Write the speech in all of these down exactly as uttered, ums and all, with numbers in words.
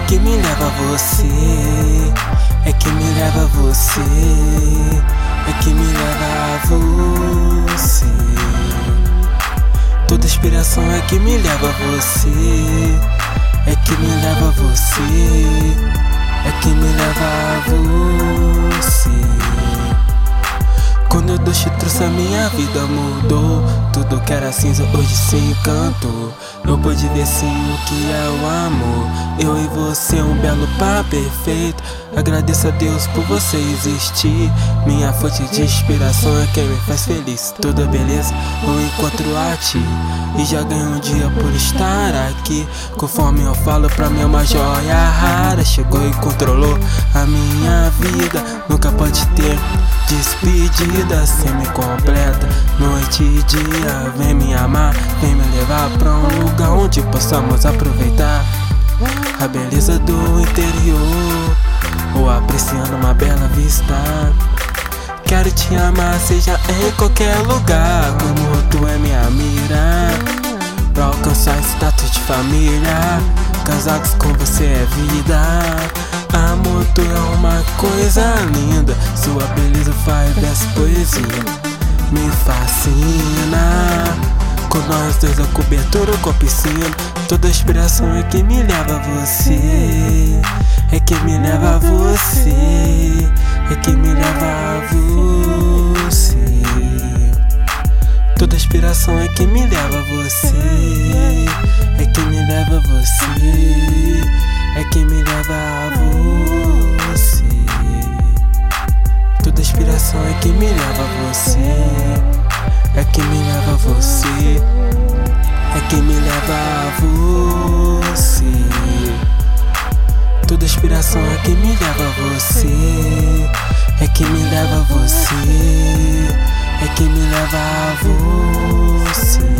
que me leva a você, é que me leva a você, é que me leva a você. Toda inspiração é que me leva a você, é que me leva a você, é que me leva a você. Quando Deus te trouxe, a minha vida mudou. Tudo que era cinza hoje se encantou. Eu pude ver sim o que é o amor. Eu e você, um belo par perfeito. Agradeço a Deus por você existir. Minha fonte de inspiração é quem me faz feliz. Toda beleza eu encontro a ti, e já ganho um dia por estar aqui. Conforme eu falo, pra mim é uma joia rara. Chegou e controlou a minha vida. Nunca pode ter despedida semi-completa. Noite e dia, vem me amar, vem me levar pra um lugar onde possamos aproveitar a beleza do interior, ou apreciando uma bela vista. Quero te amar, seja em qualquer lugar, como tu é minha mira, pra alcançar status de família. Casados com você é vida. Amor, tu é uma coisa linda. Sua beleza faz dessa poesia, me fascina. Com nós dois a cobertura com a piscina. Toda inspiração é que me leva a você, é que me leva a você, é que me leva a você. Toda inspiração é que me leva a você, é que me leva a você, é que me leva a você. Toda inspiração é que me leva a você, é que me leva a você, é que me leva a você. Toda inspiração é que me leva a você, é que me leva a você, é que me leva a você.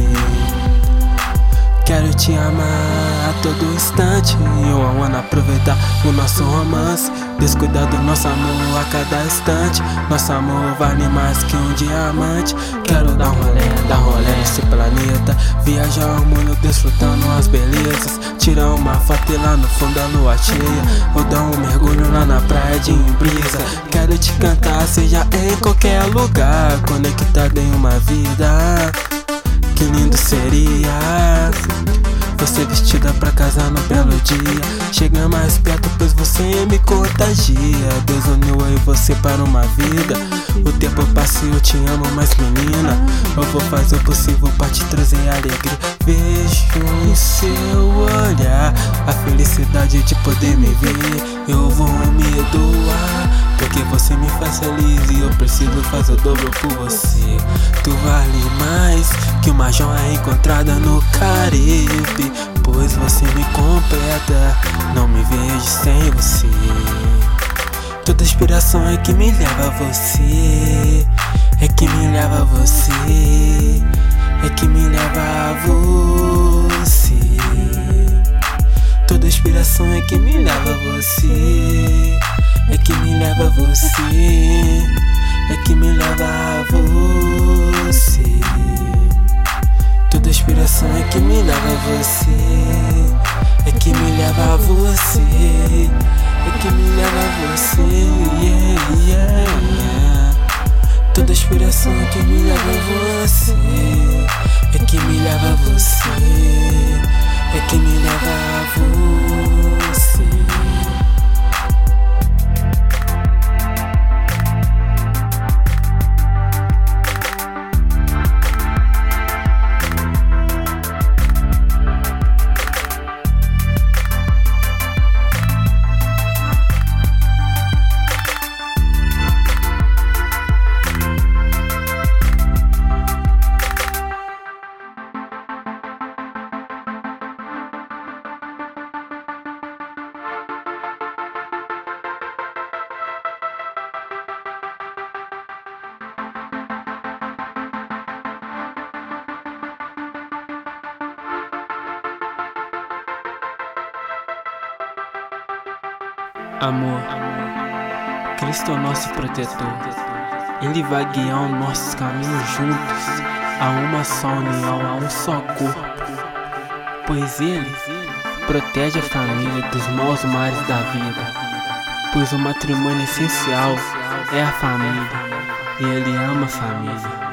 Quero te amar a todo instante, eu amo aproveitar o nosso romance, descuidar do nosso amor a cada instante. Nosso amor vale mais que um diamante. Quero dar um rolê, dar rolê nesse planeta, viajar ao mundo desfrutando as belezas. Tirar uma foto lá no fundo da lua cheia, ou dar um mergulho lá na praia de brisa. Quero te cantar, seja em qualquer lugar, conectado em uma vida. Que lindo seria você vestida pra casar no belo dia. Chega mais perto, pois você me contagia. Deus uniu eu e você para uma vida. O tempo passa e eu te amo, mas menina, eu vou fazer o possível pra te trazer alegria. Vejo em seu olhar a felicidade de poder me ver. Eu vou me doar, porque você me faz feliz e eu preciso fazer o dobro por você. Tu vale mais que uma joia encontrada no Caribe, pois você me completa, não me vejo sem você. Toda inspiração é que me leva a você, é que me leva a você, é que me leva a você. Toda inspiração é que me leva a você, é que me leva a você, é que me leva a você. Toda inspiração é que me leva a você, é que me leva a você, é que me leva a você, yeah, yeah, yeah. Toda inspiração é que me leva a você, é que me leva a você, é que me leva a você. Amor, Cristo é o nosso protetor. Ele vai guiar os nossos caminhos juntos, a uma só união, a um só corpo. Pois Ele protege a família dos maus mares da vida, pois o matrimônio essencial é a família, e ele ama a família.